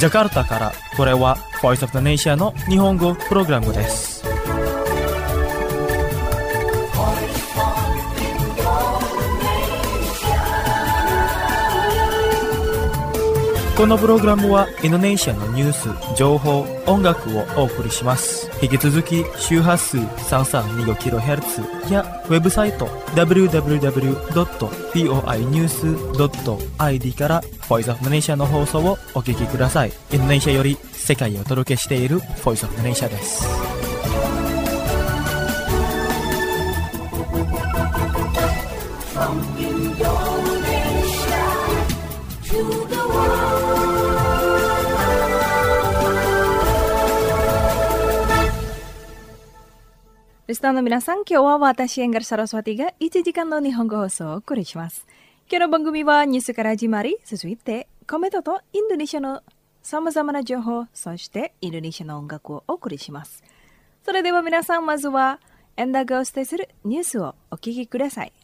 ジャカルタからこれは Voice of the Nation の日本語プログラムです。このプログラムはインドネシアのニュース、情報、音楽をお送りします。引き続き周波数 332kHz やウェブサイト www.voinews.id から Voice of the Nation の放送をお聞きください。インドネシアより世界をお届けしている Voice of the Nation です。 リスナーの皆さん、今日は私エンガルサラスワティが1時間の日本語放送をお送りします。今日の番組はニュースから始まり、続いてコメントとインドネシアの様々な情報、そしてインドネシアの音楽をお送りします。それでは皆さん、まずはエンダーがお伝えするニュースをお聞きください。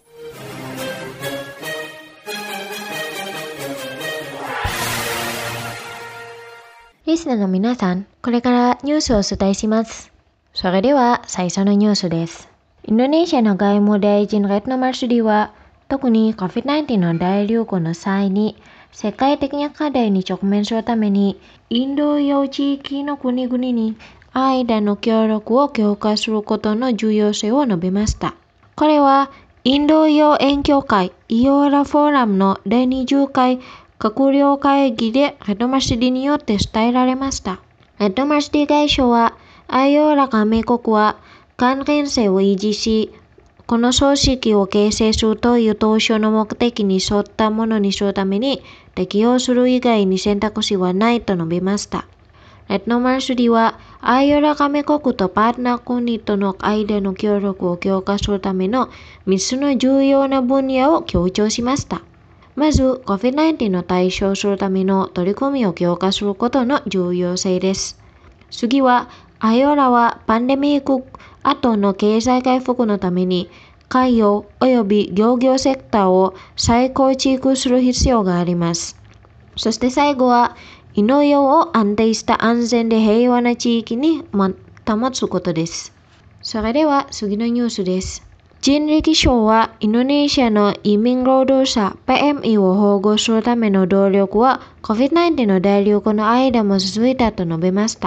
リスナーの皆さん、これからニュースをお伝えします。それでは最初のニュースです。インドネシアの外務大臣レッドマルスディは、特に COVID-19 の大流行の際に世界的な課題に直面するために、インド洋地域の国々に間の協力を強化することの重要性を述べました。これはインド洋園協会イオーラフォーラムの第20回閣僚会議でレッドマルスディによって伝えられました。レッドマルスディ外相は、アイオーラ加盟国は関連性を維持し、この組織を形成するという当初の目的に沿ったものにするために適用する以外に選択肢はないと述べました。レッドマルスディは、アイオーラ加盟国とパートナー国との間の協力を強化するための3つの重要な分野を強調しました。まず、COVID-19 の対処をするための取り組みを強化することの重要性です。次は、アイオーラはパンデミック後の経済回復のために海洋及び漁業セクターを再構築する必要があります。そして最後は、インド洋を安定した安全で平和な地域に保つことです。それでは次のニュースです。人力省はインドネシアの移民労働者 PMI を保護するための努力は COVID-19 の大流行の間も続いたと述べました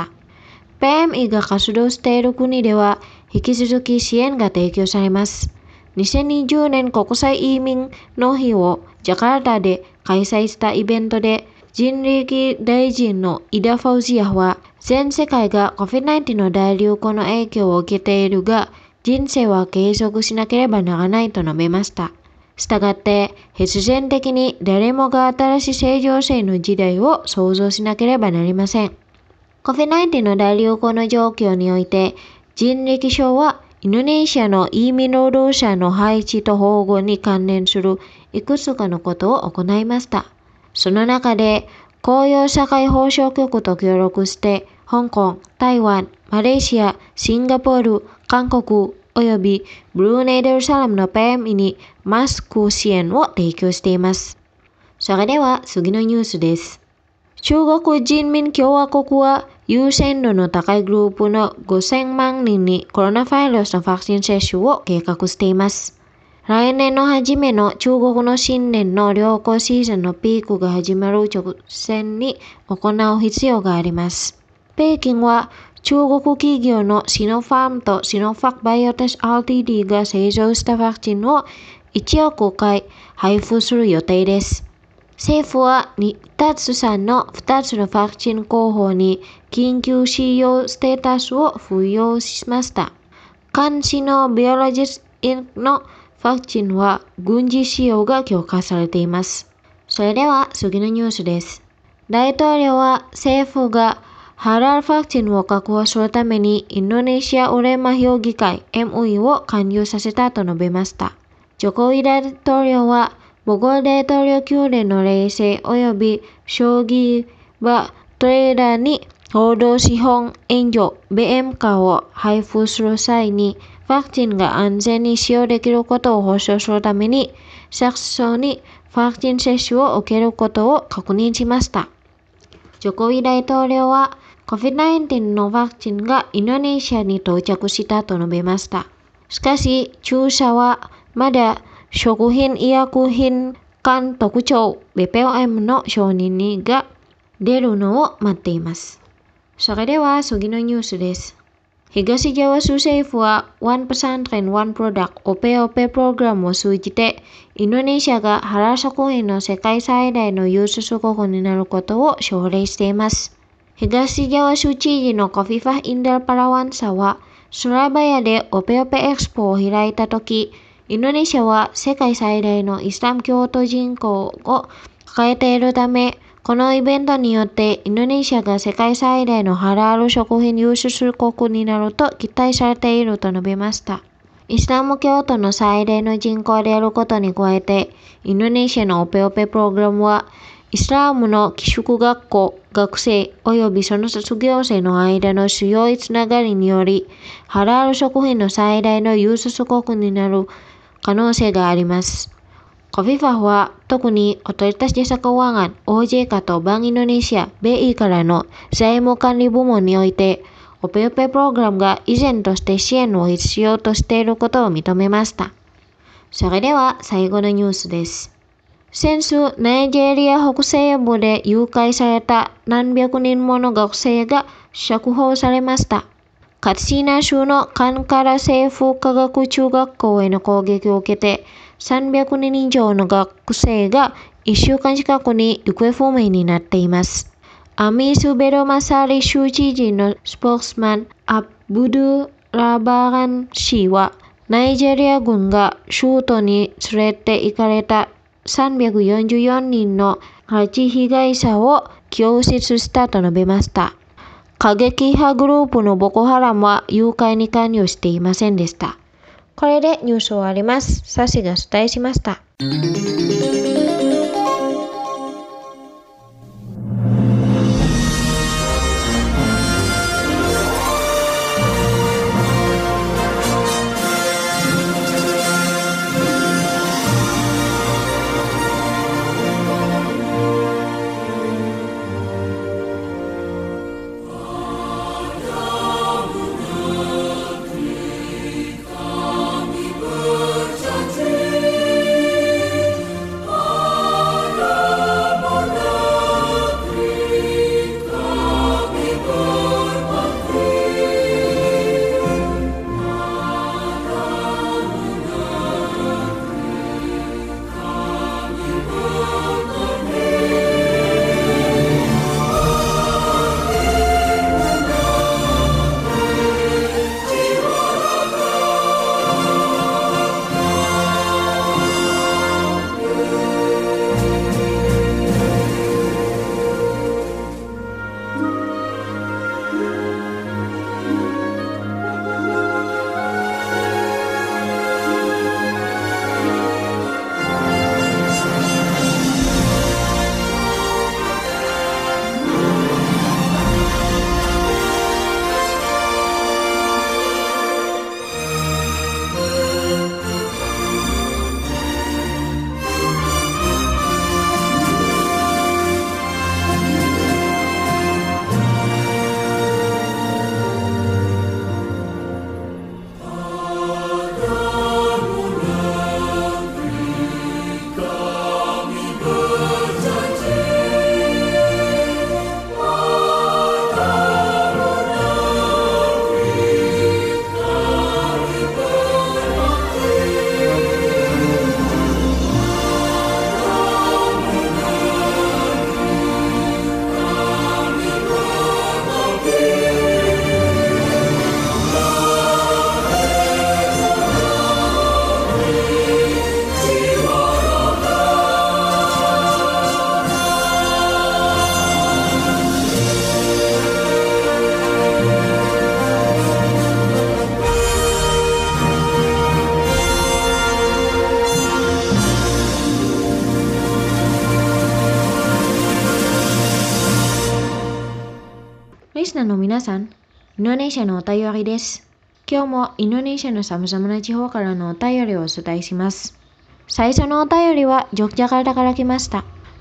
。PMI が活動している国では引き続き支援が提供されます。2020年国際移民の日をジャカルタで開催したイベントで、人力大臣のイダ・ファウジアは、全世界が COVID-19 の大流行の影響を受けているが、人生は継続しなければならないと述べました。したがって、必然的に誰もが新しい正常性の時代を創造しなければなりません。COVID-19 の大流行の状況において、人力省はインドネシアの移民労働者の配置と保護に関連するいくつかのことを行いました。その中で、雇用社会保障局と協力して、香港、台湾、マレーシア、シンガポール、韓国およびブルーネイ・ダルサラムの PMI にマスク支援を提供しています。それでは次のニュースです。中国人民共和国は優先度の高いグループの5000万人にコロナウイルスのワクチン接種を計画しています。来年の初めの中国の新年の旅行シーズンのピークが始まる直前に行う必要があります。北京は中国企業のシノファームとシノファクバイオテス RTD が製造したワクチンを1億回配布する予定です。政府は2つ産の2つのワクチン候補に緊急使用ステータスを付与しました。監視のビオロジスのワクチンは軍事使用が許可されています。それでは次のニュースです。大統領は政府がハラルワクチンを確保するためにインドネシアウレマ評議会 MUI を加入させたと述べました。ジョコビ大統領はボゴール大統領宮殿の礼制及び将棋場トレーダーに報道資本援助 BMK を配布する際にワクチンが安全に使用できることを保証するために早々にワクチン接種を受けることを確認しました。 ジョコビ大統領は COVID-19 のワクチンがインドネシアに到着したと述べました。しかし、注射はまだ食品医薬品監督庁 BPOM の承認が出るのを待っています。それでは次のニュースです。東ジャワ州政府は One Pesantren One Product OPOP プログラムを通じてインドネシアがハラル食品の世界最大の輸出国になることを奨励しています。東ジャワ州知事のコフィファ・インダル・パラワンサはスラバヤでOPOPエクスポを開いたとき、インドネシアは世界最大のイスラム教徒人口を抱えているため、このイベントによってインドネシアが世界最大のハラール食品輸出国になると期待されていると述べました。イスラム教徒の最大の人口であることに加えて、インドネシアのOPOPプログラムは、イスラムの寄宿学校、学生及びその卒業生の間の強いつながりにより、ハラール食品の最大の輸出国になる可能性があります。Khofifahは特にOtoritas Jasa Keuangan OJK とバンインドネシア BI からの財務管理部門においてOPOP プログラムが依然として支援を必要としていることを認めました。それでは最後のニュースです。先週、ナイジェリア北西部で誘拐された何百人もの学生が釈放されました。カツシーナ州のカンカラ政府科学中学校への攻撃を受けて、300人以上の学生が1週間近くに行方不明になっています。アミス・ベロマサリ州知事のスポークスマン、アブドゥ・ラバラン氏は、ナイジェリア軍が州都に連れて行かれた344人の拉致被害者を救出したと述べました。過激派グループのボコハラムは誘拐に関与していませんでした。これでニュースを終わります。サシがお伝えしました。リスナーの皆さん、インドネシアのお便りです。今日もインドネシアの様々な地方からのお便りをお伝えします。最初のお便りはジョクジャカルタから来ました。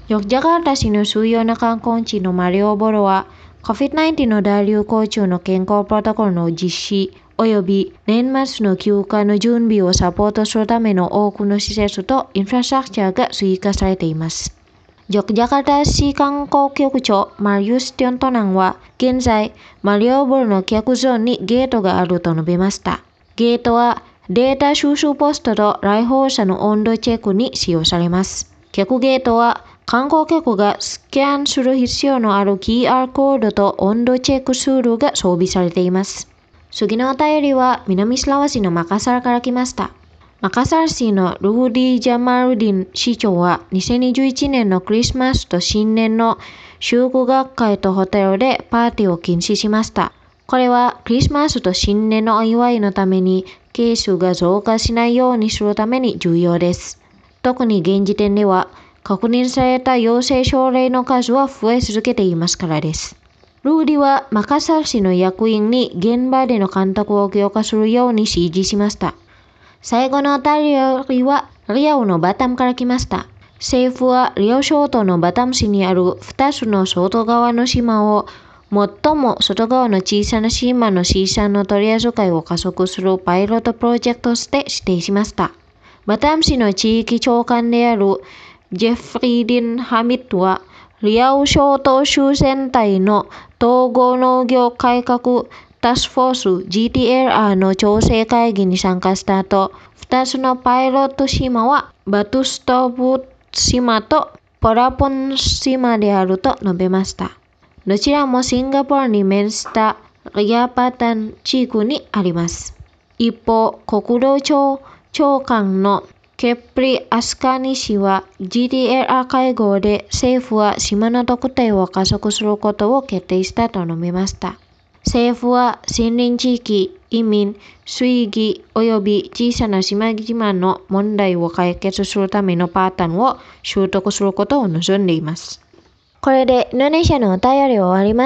Yogyakarta市の主要な観光地のマリオボロは COVID-19 の大流行中の健康プロトコルの実施及び年末の休暇の準備をサポートするための多くの施設とインフラストラクチャーが追加されています。Yogyakarta市観光局長マリウス・ティョントナンは現在マリオボロの客ゾーンにゲートがあると述べました。ゲートはデータ収集ポストと来訪者の温度チェックに使用されます。客ゲートは観光客がスキャンする必要のある QR コードと温度チェックツールが装備されています。次のお便りは南スラワ市のマカサルから来ました。マカサル市のルーディ・ジャマルディン市長は2021年のクリスマスと新年の祝学会とホテルでパーティーを禁止しました。これはクリスマスと新年のお祝いのためにケースが増加しないようにするために重要です。特に現時点では確認された陽性症例の数は増え続けていますからです。ルーディはマカサル市の役員に現場での監督を強化するように指示しました。最後のお便りはリアウのバタムから来ました。政府はリアウ諸島のバタム市にある2つの外側の島を最も外側の小さな島の資産の取り扱いを加速するパイロットプロジェクトとして指定しました。バタム市の地域長官であるジェフリーディン・ハミッドはリアウ諸島州全体の統合農業改革タスクフォース GTLR の調整会議に参加した後、2つのパイロット島はバトゥストブ島とポラポン島であると述べました。どちらもシンガポールに面したリアパタン地区にあります。一方、国土庁長官のケプリ・アスカニ氏は GTLR 会合で政府は島の特定を加速することを決定したと述べました。政府は森林地域、移民、水域及び小さな島々の問題を解決するためのパターンを習得することを望んでいます。これでインドネシアのお便りを終わります。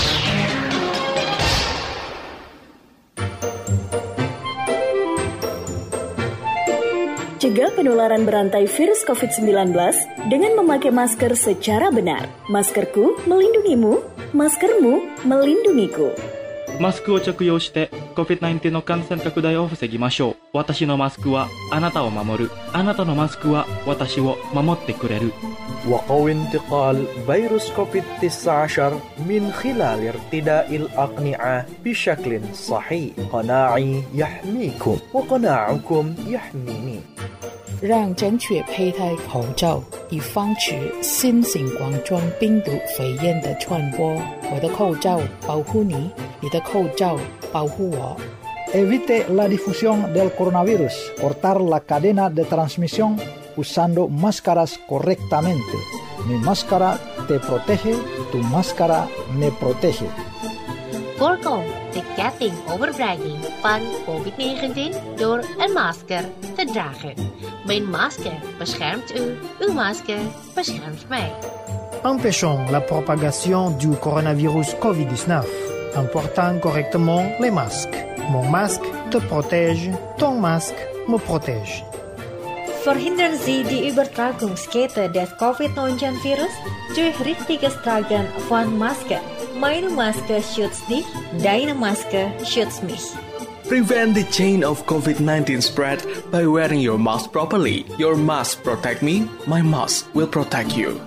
Cegah penularan berantai virus COVID-19 dengan memakai masker secara benar. Maskerku melindungimu, maskermu melindungiku. マスクを着用して COVID-19 の感染拡大を防ぎましょう。私のマスクはあなたを守る。あなたのマスクは私を守ってくれる。 وقوي انتقال فيروس كوفيد-19 من خلال ارتداء الأقنعة بشكل صحيح. قناعي يحميكم وقناعكم يحميني. 让正确佩戴口罩，以防止新型冠状病毒肺炎的传播。我的口罩保护你，你的口罩保护我。 Evite la difusión del coronavirus. Cortar la cadena de transmisión usando máscaras correctamente. Mi máscara te protege, tu máscara me protege. Voorkom de ketting overbrenging van COVID-19 door een masker te dragen. Mijn masker beschermt u, uw masker beschermt mij. Empêchons la propagation du coronavirus COVID-19 en portant correctement les masques. Mon masque te protège, ton masque me protège. Verhindern Sie die Übertragungskette des COVID-19-Virus durch richtiges Tragen von Maske. Meine Maske schützt dich, deine Maske schützt mich. Prevent the chain of COVID-19 spread by wearing your mask properly. Your mask protect me, my mask will protect you.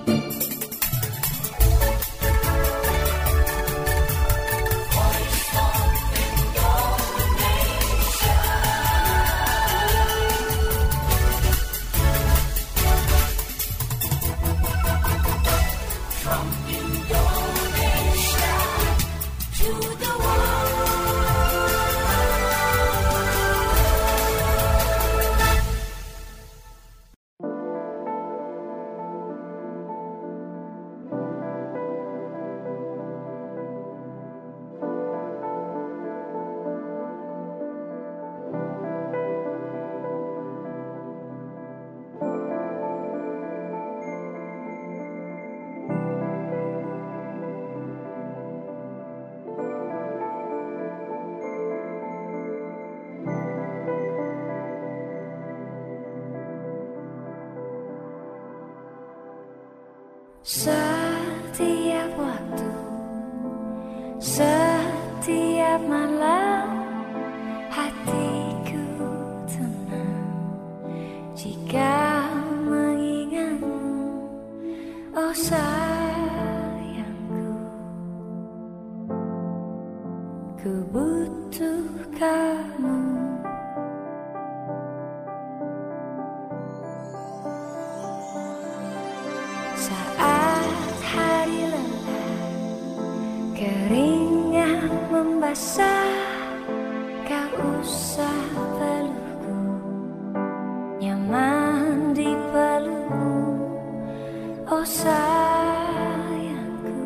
Setiap waktu, setiap malam, hatiku tenang jika mengingatmu, oh sayangku. Ku butuh kamu. Saat hari lelah, keringat membasah, kau usah pelukku, nyaman di pelukmu, oh sayangku.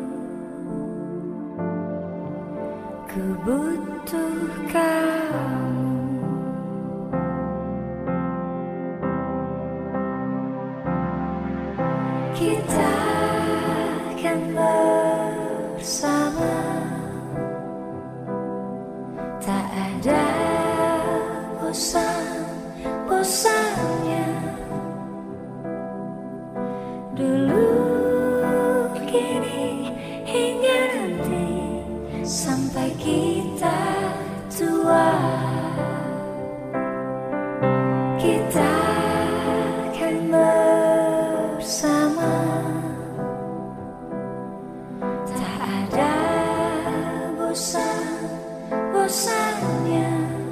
Ku butuh kamu. Kita akan bersama, tak ada bosan-bosannya. Dulu, kini, hingga nanti, sampai kita tua. Kita akan bersama, tak ada bosan-bosannya.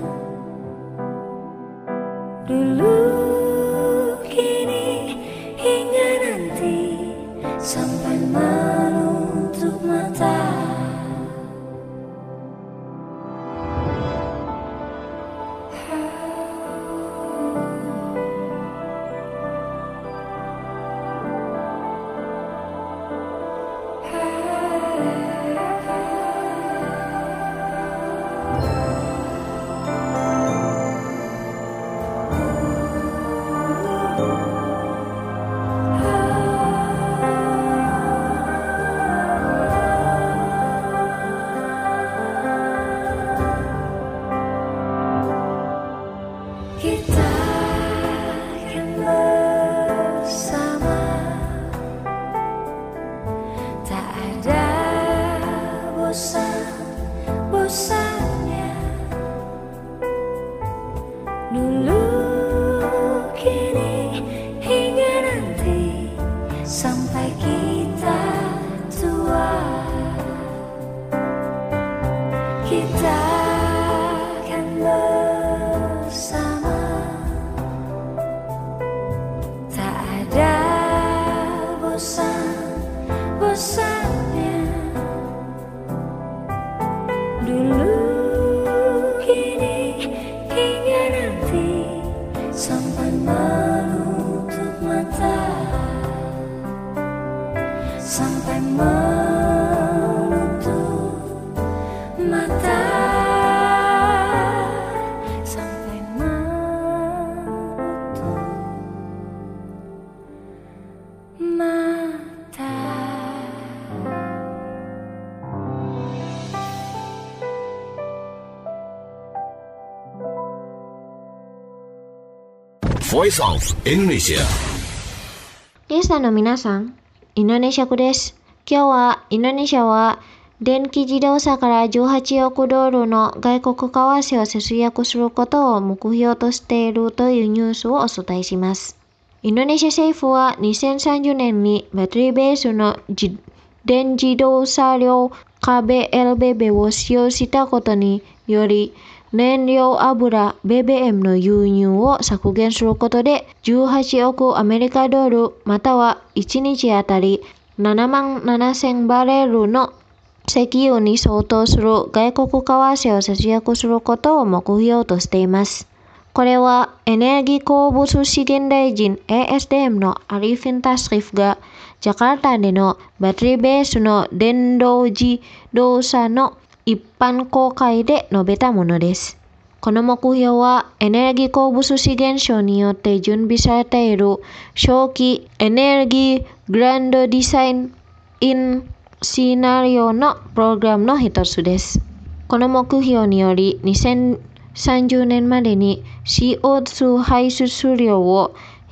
Dulu, kini, hingga nanti, sampai menutup mata. Kita akan bersama, tak ada bosan-bosannya. Dulu, kini, hingga nanti, sampai kita tua. Kita akan bersama, tak ada bosan-bosannya. Dulu, kini, hingga nanti, sampai menutup mata. Sampai menutup mata. Sampai menutup mata. Voice of Indonesia. リスナーの皆さん、インドネシア語です。今日はインドネシアは電気自動車から18億ドルの外国為替を節約することを目標としているというニュースをお伝えします。インドネシア政府は2030年にバッテリーベースの電自動車両壁 LBB を使用したことにより、燃料油 BBM の輸入を削減することで18億アメリカドルまたは1日あたり77,000バレルの石油に相当する外国為替を節約することを目標としています。これはエネルギー鉱物資源大臣 ASDM のアリフィン・タスリフがジャカルタでのバッテリーベースの電動自動車の一般公開で述べたものです。この目標はエネルギー鉱物資源省によって準備されている長期エネルギーグランドデザインインシナリオのプログラムの一つです。この目標により2030年までに CO2 排出量を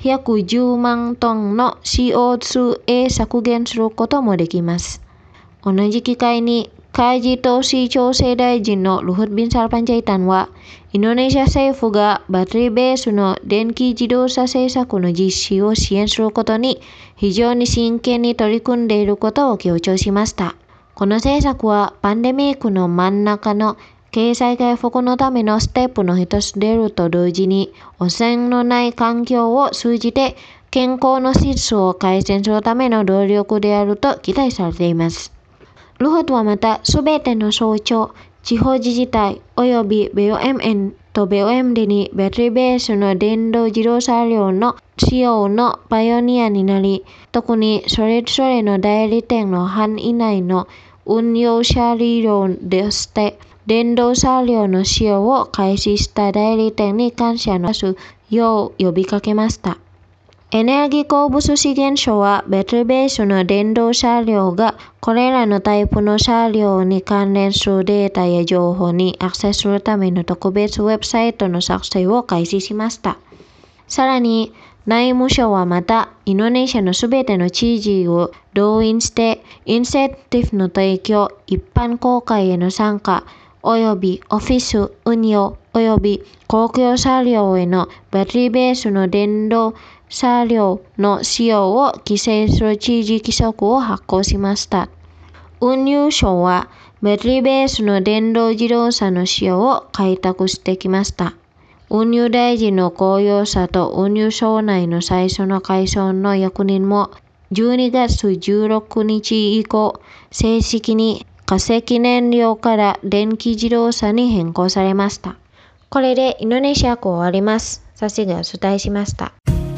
110万トンの CO2 削減することもできます。同じ機会に開示投資調整大臣のルフッ・ビンサル・パンジャイタンは、インドネシア政府がバッテリーベースの電気自動車政策の実施を支援することに非常に真剣に取り組んでいることを強調しました。この政策はパンデミックの真ん中の経済回復のためのステップの一つであると同時に、汚染のない環境を通じて健康の質を改善するための努力であると期待されています。ルフットはまた、すべての省庁、地方自治体及び BUMN と BUMD にバッテリーベースの電動自動車両の使用のパイオニアになり、特にそれぞれの代理店の範囲内の運用車両でして電動車両の使用を開始した代理店に感謝のよう呼びかけました。エネルギー鉱物資源省はバッテリーベースの電動車両がこれらのタイプの車両に関連するデータや情報にアクセスするための特別ウェブサイトの作成を開始しました。さらに内務省はまたインドネシアのすべての知事を動員してインセンティブの提供、一般公開への参加及びオフィス運用及び公共車両へのバッテリーベースの電動車両の使用を規制する知事規則を発行しました。運輸省はバッテリーベースの電動自動車の使用を開拓してきました。運輸大臣の公用車と運輸省内の最初の改装の役人も12月16日以降、正式に化石燃料から電気自動車に変更されました。これでインドネシア語終わります。サシがお伝えしました。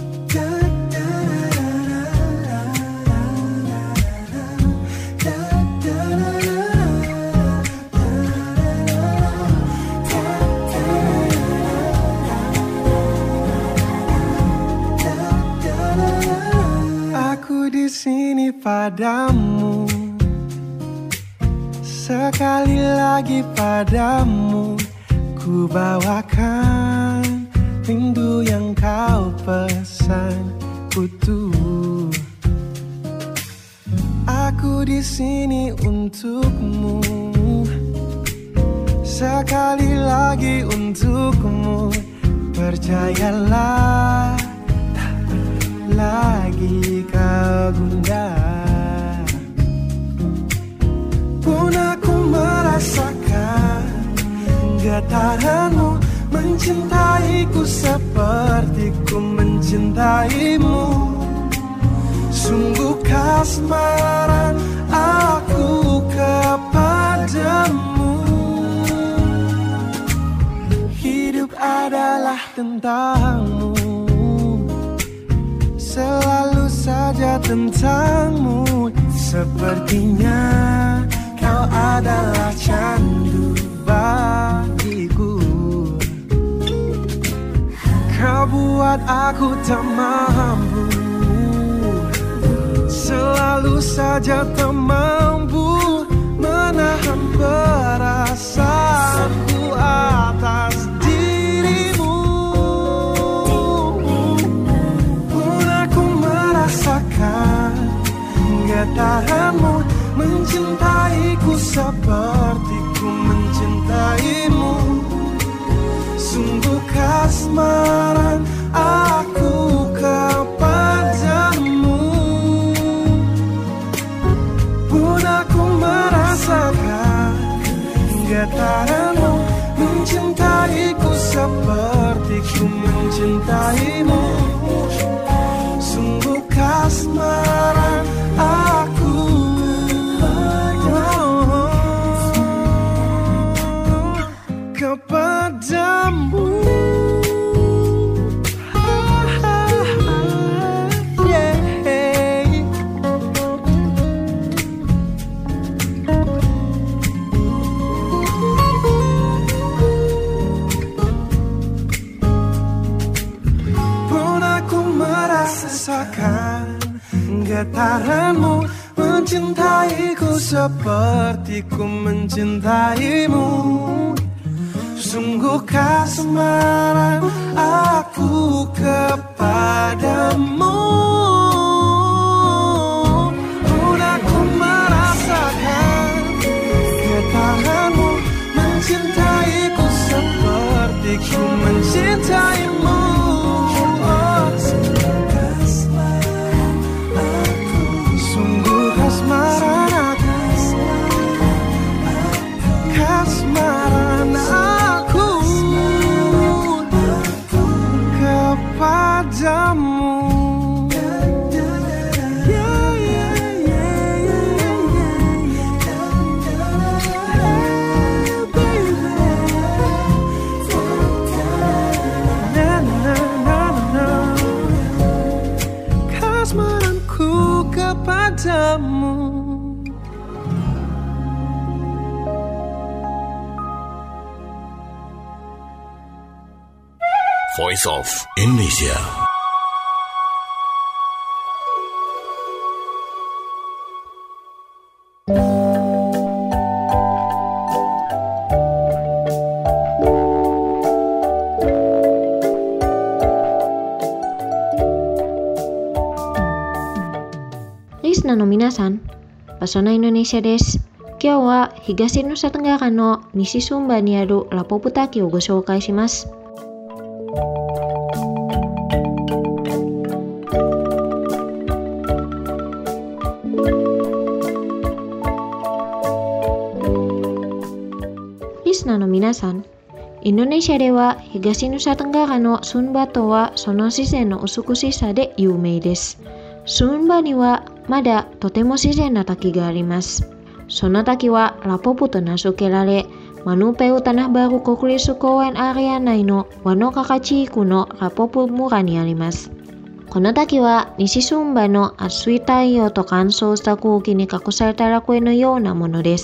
Di sini padamu, sekali lagi padamu, ku bawakan rindu yang kau pesan utuh. Aku di sini untukmu, sekali lagi untukmu, percayalah. Lagi kau gundah, pun aku merasakan getaranmu mencintaiku seperti ku mencintaimu. Sungguh kasmaran aku kepadamu. Hidup adalah tentangmu, selalu saja tentangmu. Sepertinya kau adalah candu bagiku. Kau buat aku tak mampu, selalu saja tak mampu menahan perasaanku atas dirimu. Getaranmu mencintaiku seperti ku mencintaimu. Sungguh kasmaran aku kepadamu. Pun aku merasakan getaranmu mencintaiku seperti ku mencintaimu. Sungguh kasmaran aku kepadamu. Pun aku merasakan getaranmu mencintaiku seperti ku mencintaimu. Sungguh kasmaran aku kepadamu. mencintaimu. Sungguh kasmaran aku, kasmaran aku kepadamu. Kasmaranku kepadamu. Voice of Indonesia. Listenerの皆さん、場所のインドネシアです。今日は東ヌサテンガラの西スンバにあるラポプ滝をご紹介します。リスナーの皆さん、インドネシアでは東ヌサテンガラのスンバ島はその自然の美しさで有名です。スンバにはまだとても自然な滝があります。その滝はラポプと名付けられ、Manupeu Tanah Baru Kokurisu Koen Area内の輪のかか地区のラポプ村にあります。この滝は西スンバの暑い太陽と乾燥した空気に隠された楽園のようなものです。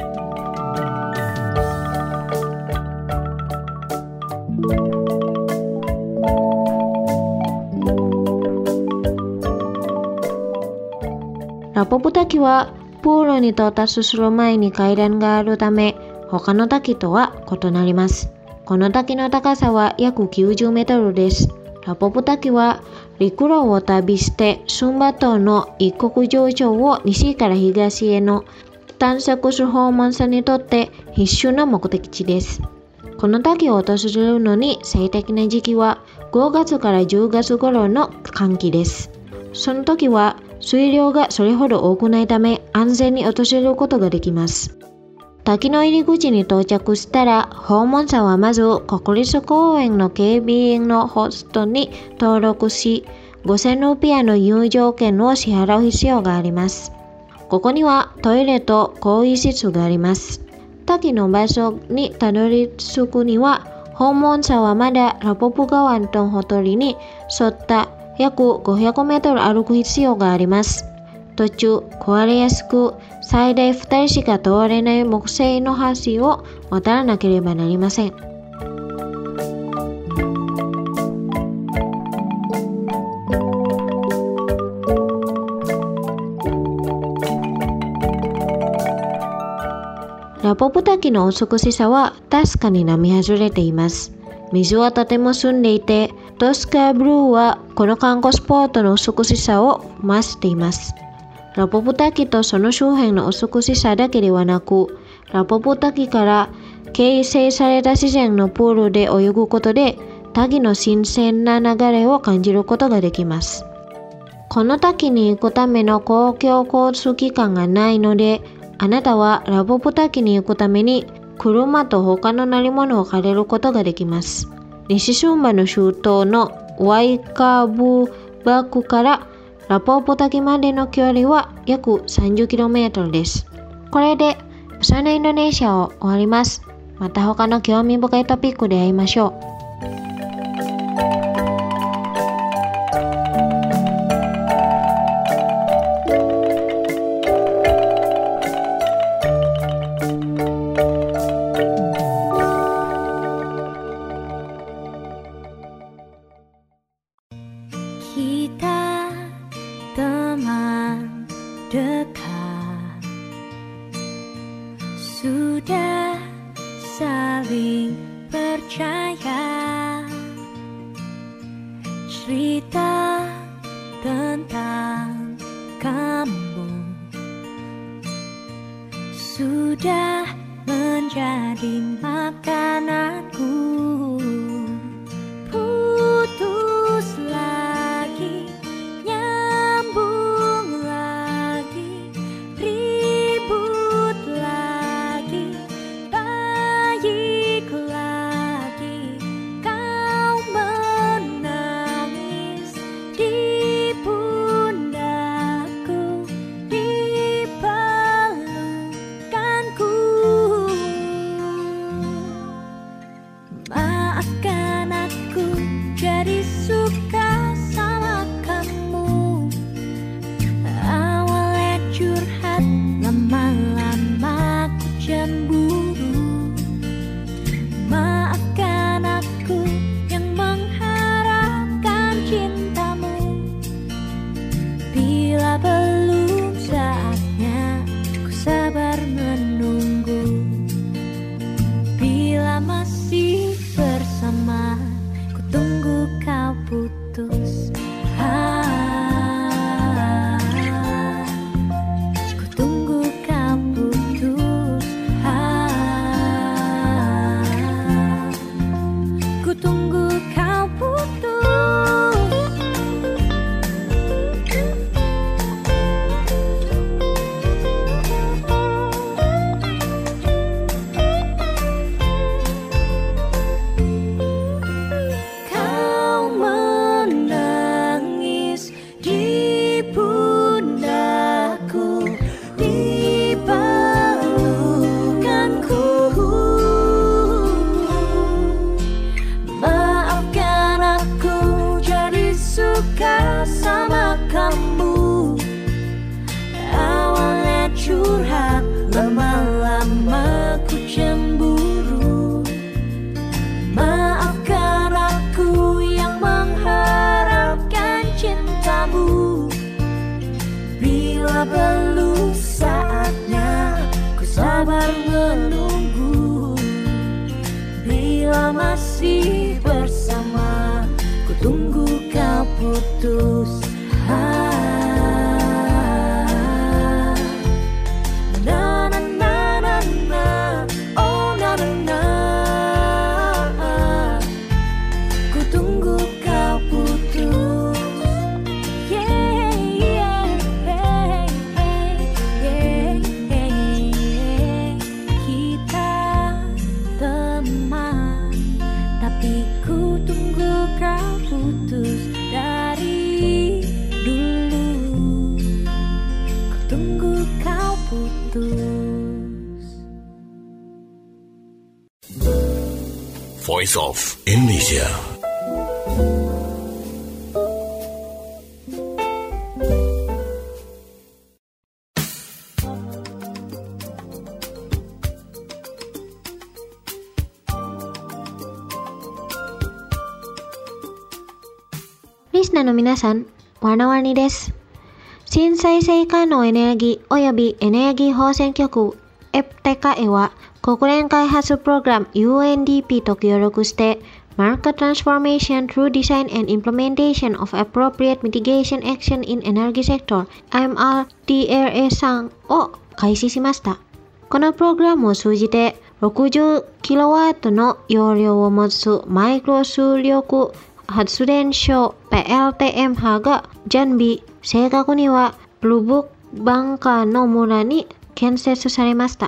ラポプ滝はプールに到達する前に階段があるため、他の滝とは異なります。この滝の高さは約90メートルです。ラポプ滝は陸路を旅してスンバ島の一国情緒を西から東への探索する訪問者にとって必須の目的地です。この滝を訪れるのに最適な時期は5月から10月頃の乾季です。その時は水量がそれほど多くないため安全に訪れることができます。滝の入り口に到着したら訪問者はまず国立公園の警備員のホストに登録し5000ルピアの入場券を支払う必要があります。ここにはトイレと更衣室があります。滝の場所にたどり着くには訪問者はまだラポプ川のほとりに沿った約500メートル歩く必要があります。途中壊れやすく最大2人しか通れない木製の橋を渡らなければなりません。ラポプ滝の美しさは確かに並外れています。水はとても澄んでいて、トスカーブルーはこの観光スポットの美しさを増しています。ラポプ滝とその周辺の美しさだけではなく、ラポプ滝から形成された自然のプールで泳ぐことで、滝の新鮮な流れを感じることができます。この滝に行くための公共交通機関がないので、あなたはラポプ滝に行くために車と他の乗り物を借りることができます。西スンバの州都のワイカブバクからラポプ滝までの距離は約 30km です。これでそのインドネシアを終わります。また他の興味深いトピックで会いましょう。 Kita teman dekat, sudah saling percaya. Cerita tentang kamu sudah menjadi makananku. suka sama kamu. Awalnya curhat, lama-lama ku cemburu. Maafkan aku yang mengharapkan cintamu. Bila belum saatnya, ku sabar menunggu. Bila masih bersama, ku tunggu kau putus. Ku tunggu kau putus. Ku tunggu kau putus. Kau menangis di pundakku, di pelukanku. Maafkan aku jadi suka sama kamu. Awalnya curhat, lama-lama ku cemburu. Maafkan aku yang mengharapkan cintamu. Bila belum saatnya, ku sabar menunggu. Bila masih bersama, ku tunggu kau putus. Na na na na na, oh na na na. Ku tunggu kau putus. Yeah, yeah, yeah, yeah, yeah. Kita teman, tapi ku tunggu kau putus dari dulu. Ku tunggu kau putus. Voice of Indonesia. Listenerの皆さん、warna-warni desu。新再生可能エネルギーおよびエネルギー放線局 FTKE は国連開発プログラム UNDP と協力してMarket Transformation through Design and Implementation of Appropriate Mitigation Action in Energy Sector MRTRA3 を開始しました。このプログラムを通じて 60kW の容量を持つマイクロ出力発電所 PLTM 波が準備、正確にはルブバンカの村に建設されました。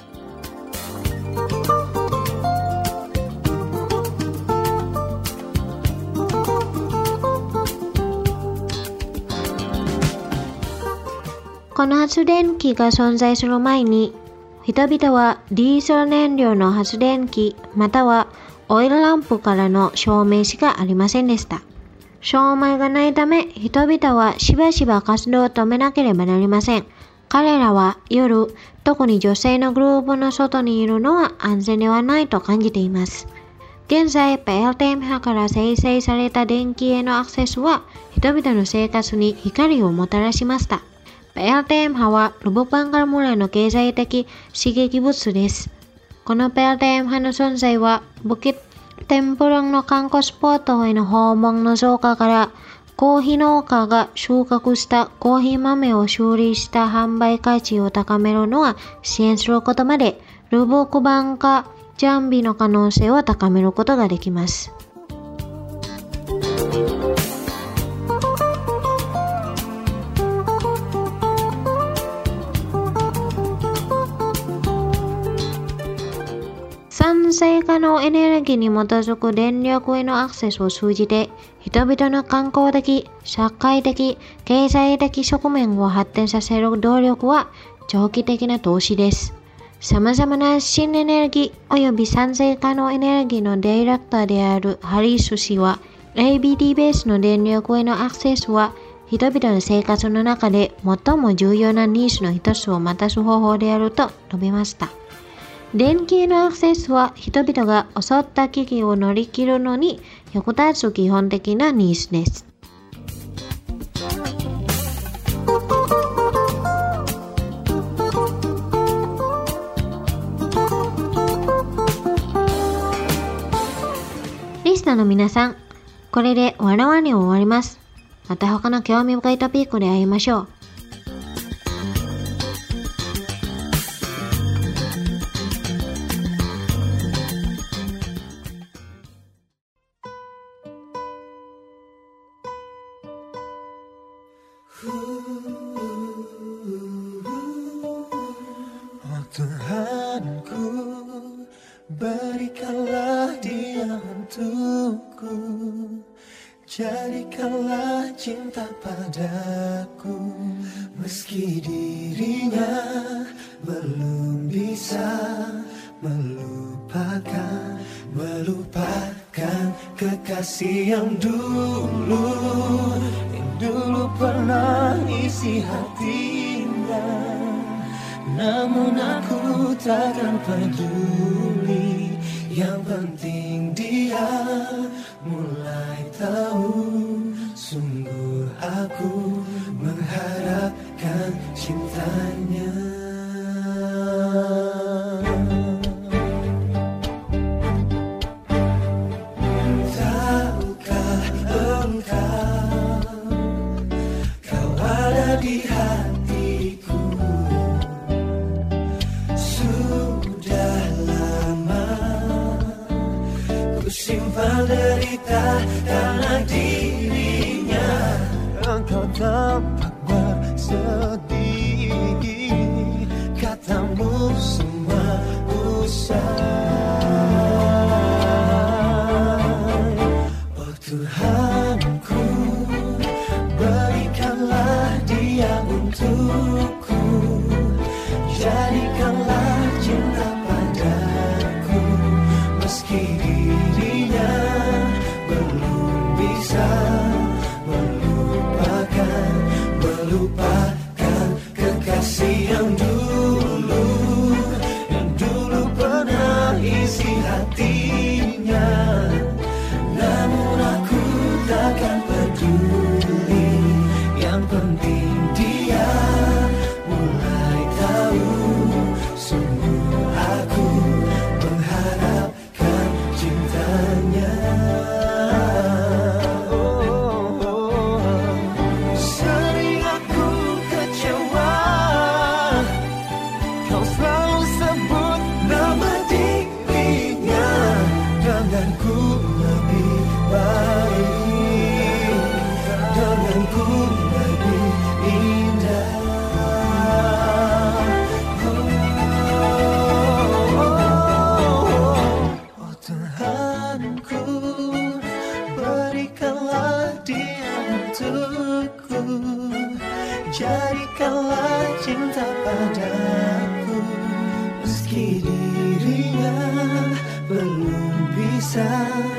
この発電機が存在する前に、人々はディーゼル燃料の発電機またはオイルランプからの照明しかありませんでした。照明がないため、人々はしばしば活動を止めなければなりません。彼らは夜、特に女性のグループの外にいるのは安全ではないと感じています。現在、PLTM 波から生成された電気へのアクセスは、人々の生活に光をもたらしました。PLTM 波はルブバンカル村の経済的刺激物です。この PLTM 波の存在は、ブキッテンプランの観光スポットへの訪問の増加から、コーヒー農家が収穫したコーヒー豆を修理した販売価値を高めるのは支援することまで、ルブクバンカ準備の可能性を高めることができます。再生可能エネルギーに基づく電力へのアクセスを通じて、人々の観光的、社会的、経済的側面を発展させる動力は長期的な投資です。様々な新エネルギー及び再生可能エネルギーのディレクターであるハリス氏は、 ABD ベースの電力へのアクセスは人々の生活の中で最も重要なニーズの一つを満たす方法であると述べました。電気へのアクセスは人々が襲った危機を乗り切るのに役立つ基本的なニーズです。リスナーの皆さん、これでわらわに終わります。また他の興味深いトピックで会いましょう。 Tuhanku, berikanlah dia untukku, jadikanlah cinta padaku, meski dirinya belum bisa melupakan kekasih yang dulu pernah isi hatinya. Namun aku takkan peduli, yang penting dia mulai tahu. Sungguh aku mengharapkan cintanya. Tahukah engkau, kau ada di hatiku. Sudah lama ku simpan derita karena dirinya. Engkau tampak bersedih, katamu semua usai. Oh Tuhanku, berikanlah dia untukku, jadikanlah cinta padaku, meski dirinya belum bisa melupakan kekasih yang dulu pernah isi hatinya. Namun aku takkan peduli, yang penting dia mulai tahu. Sungguh aku mengharapkan cintanya. Sering aku kecewa, kau selalu sebut nama dirinya. Denganku lebih baik, denganku lebih indah. Oh Tuhanku, berikanlah dia untukku, jadikanlah cinta padaku, meski dirinya belum bisa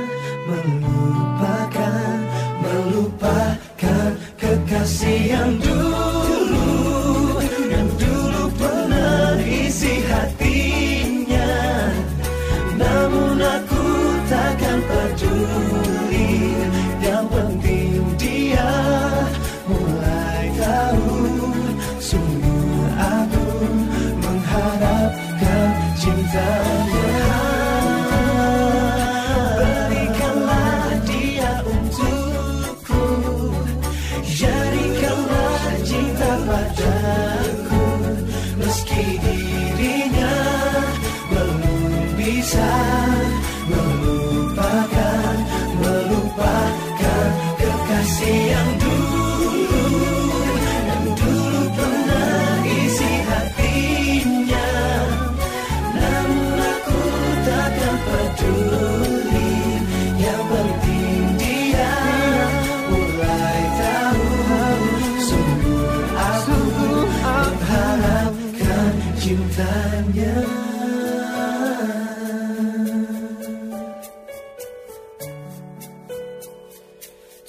melupakan kekasih yang dulu pernah isi hatinya. Namun aku takkan peduli, yang penting dia mulai tahu. Sungguh aku mengharapkan cintanya. Berikanlah dia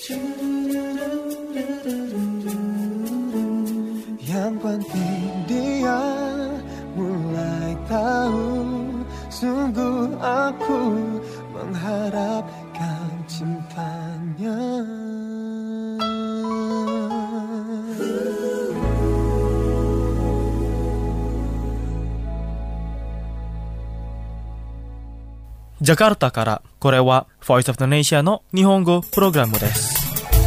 Yang penting dia mulai tahu, sungguh aku mengharapkan cintanya. Jakarta からこれは Voice of Indonesia の日本語プログラムです。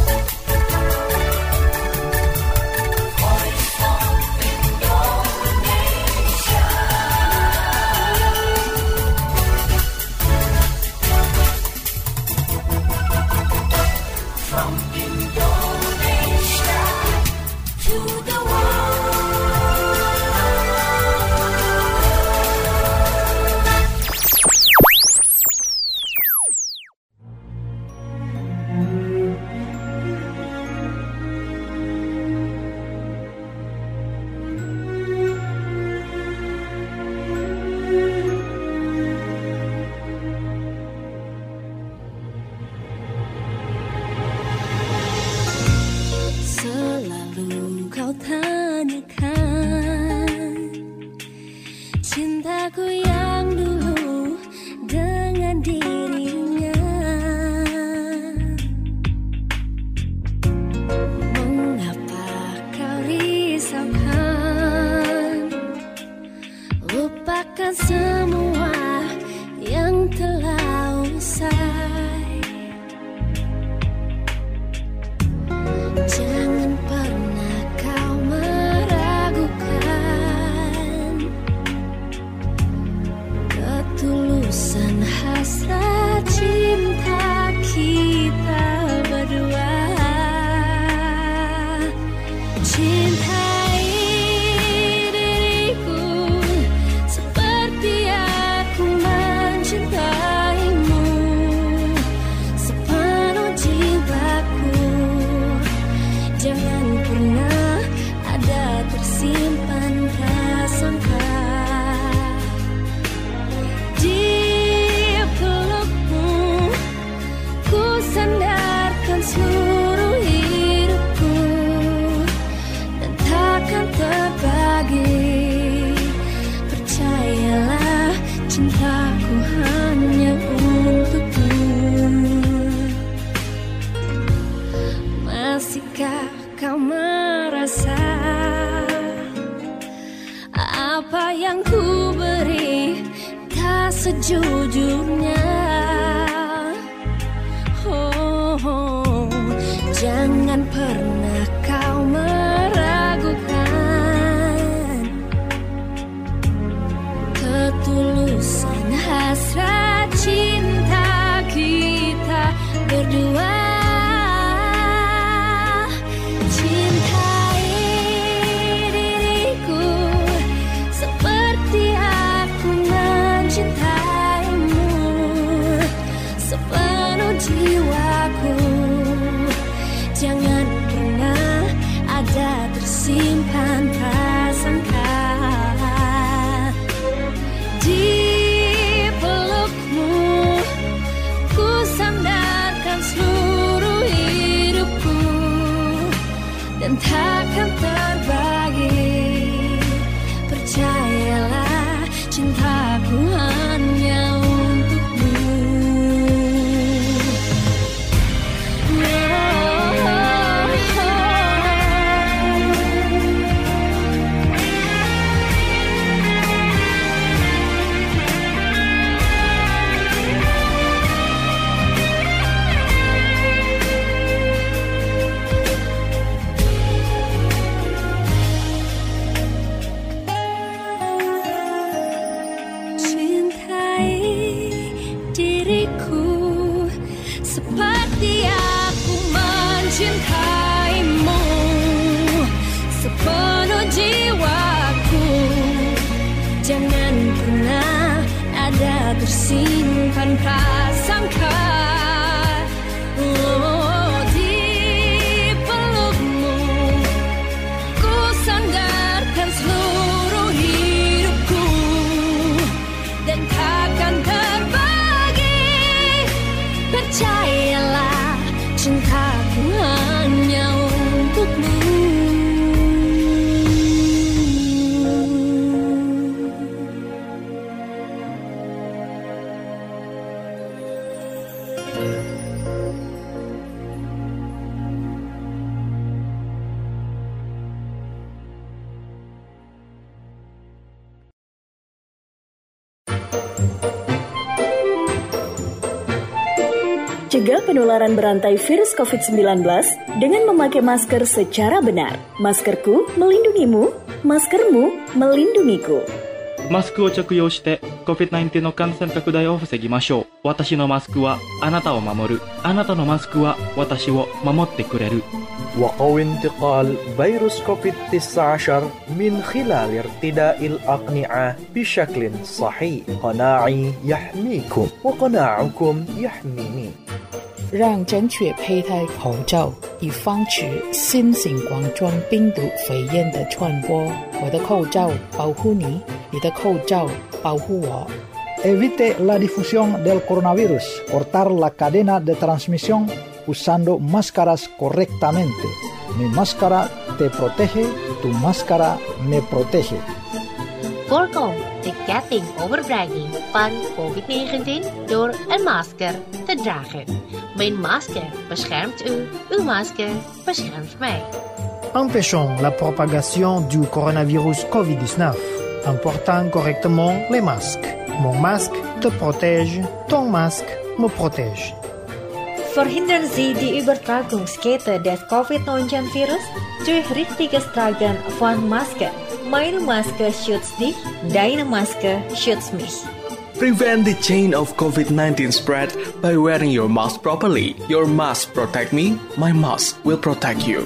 Sejujurnya, jangan pernah kau meragukan ketulusan hasrat cinta kita berdua. Cintai diriku seperti aku mencintaimu sepenuh jiwaku. Jangan pernah ada tersimpan prasangka. Di pelukmu ku sandarkan seluruh hidupku dan takkan terbagi. Percayalah cintaku hanya untukmu. Seperti aku mencintaimu sepenuh jiwaku. Jangan pernah ada tersimpan prasangka. Di pelukmu ku sandarkan seluruh hidupku dan takkan terbagi. Percayalah cintaku Cegah penularan berantai virus COVID-19 dengan memakai masker secara benar. Maskerku melindungimu, maskermu melindungiku. マスクを着用して COVID-19 の感染拡大を防ぎましょう。私のマスクはあなたを守る。あなたのマスクは私を守ってくれる。 وقوي انتقال فيروس كوفيد-19 من خلال ارتداء الأقنعة بشكل صحيح. قناعي يحميكم وقناعكم يحميني. 让正确佩戴口罩，以防止新型冠状病毒肺炎的传播。我的口罩保护你，你的口罩保护我。 Evite la difusión del coronavirus. Cortar la cadena de transmisión usando máscaras correctamente. Mi máscara te protege, tu máscara me protege. Voorkom de ketting overbrenging van COVID-19 door een masker te dragen. Mijn masker beschermt u, uw masker beschermt mij. Empêchons la propagation du coronavirus COVID-19 en portant correctement les masques. Mon masque te protège, ton masque me protège. Verhindern Sie die Übertragungskette des Covid-19-Virus durch richtiges Tragen von Maske. Meine Maske schützt dich, deine Maske schützt mich. Prevent the chain of COVID-19 spread by wearing your mask properly. Your mask protect me, my mask will protect you.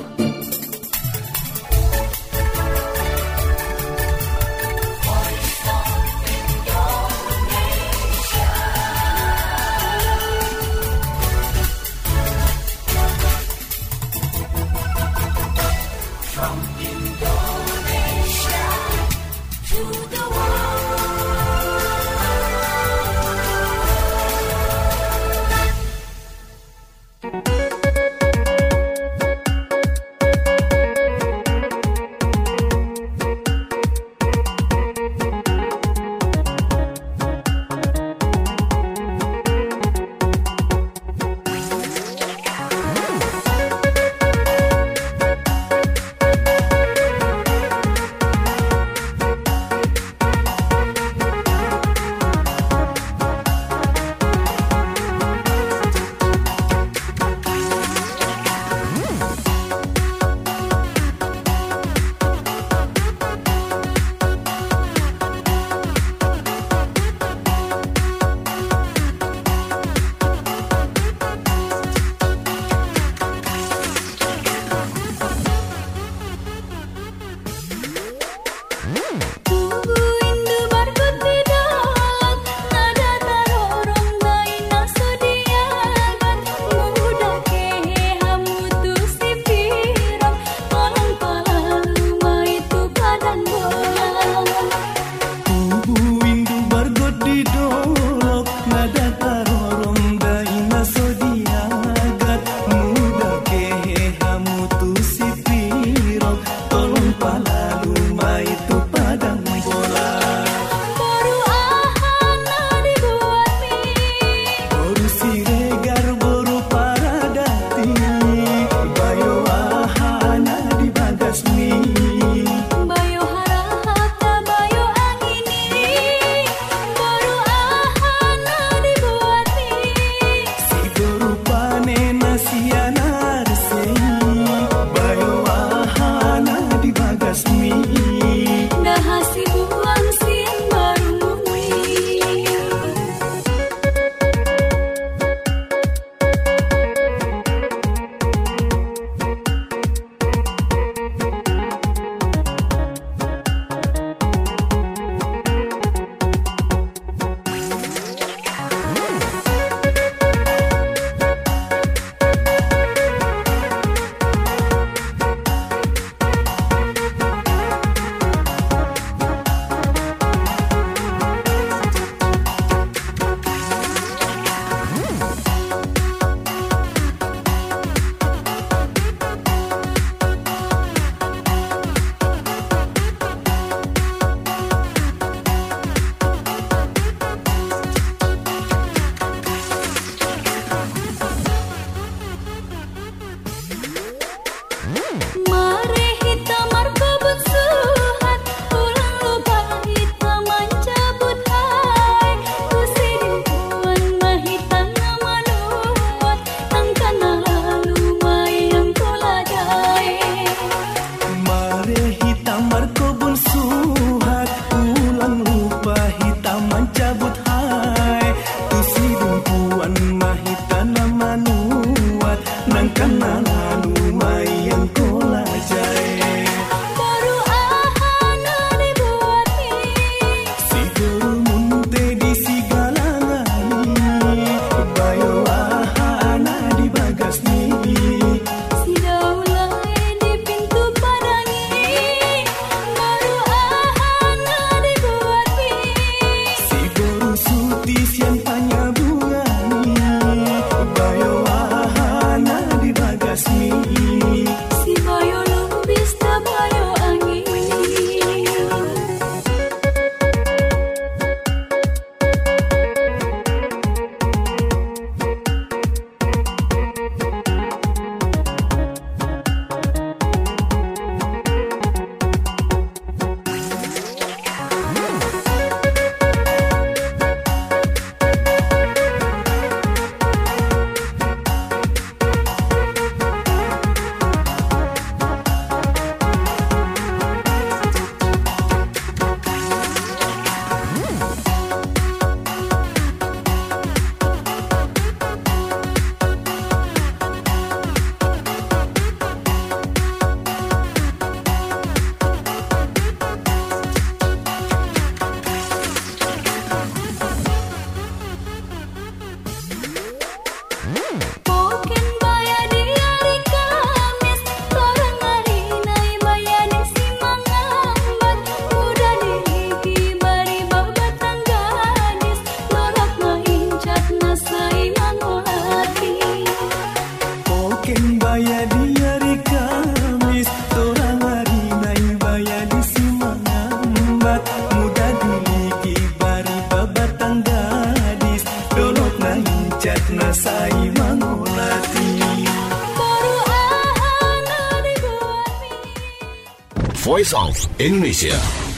Voice of Indonesia.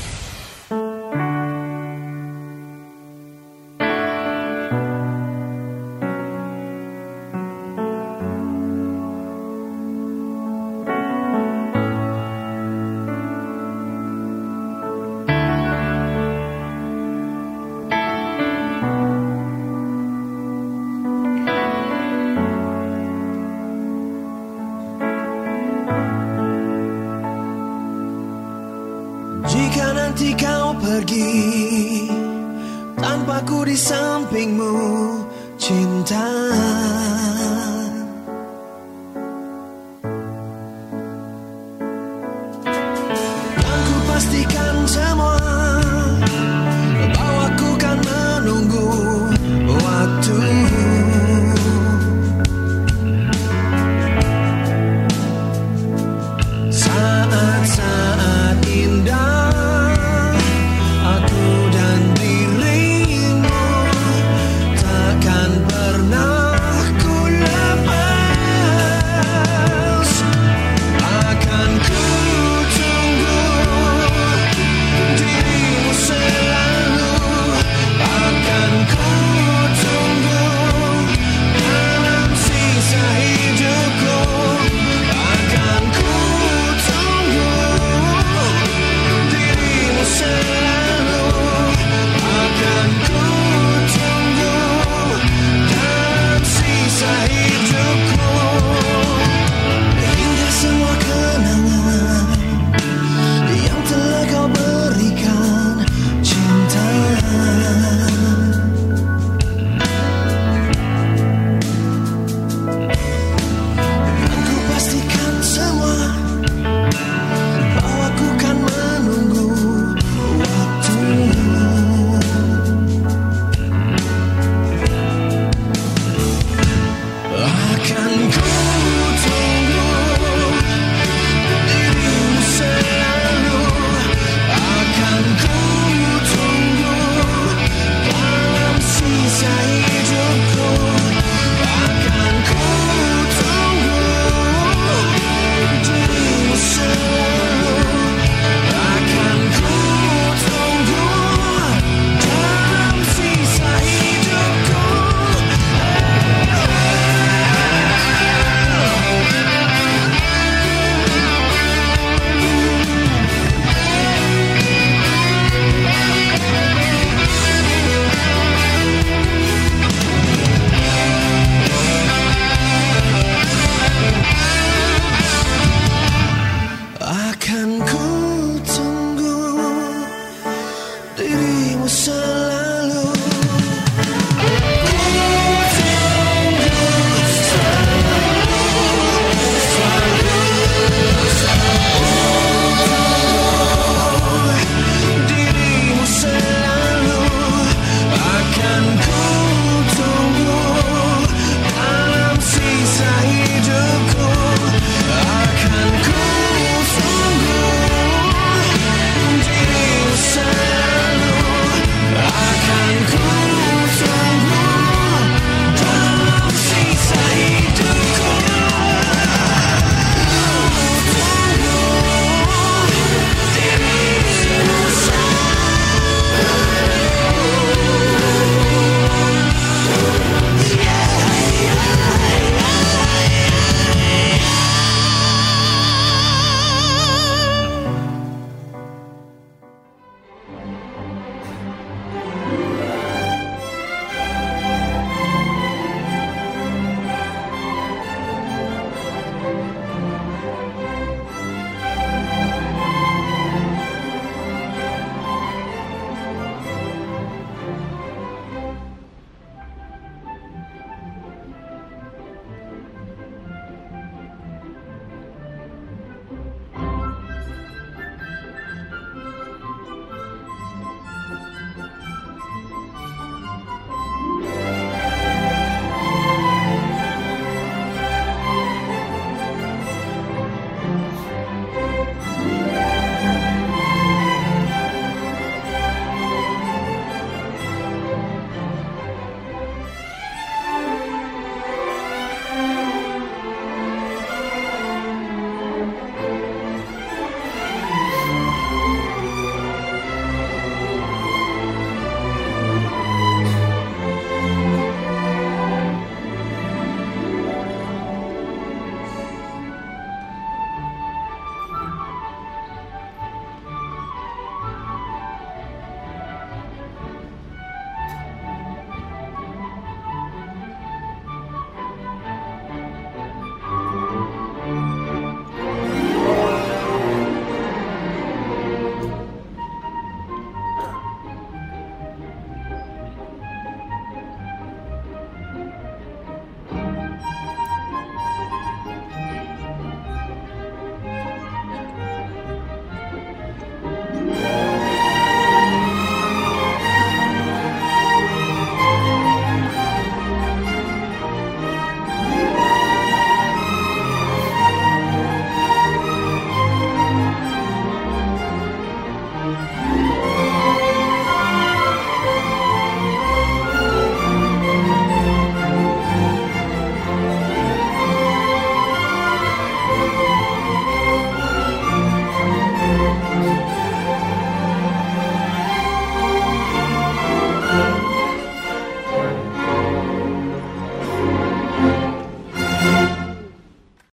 Jika nanti kau pergi tanpaku di sampingmu, cinta, dan ku pastikan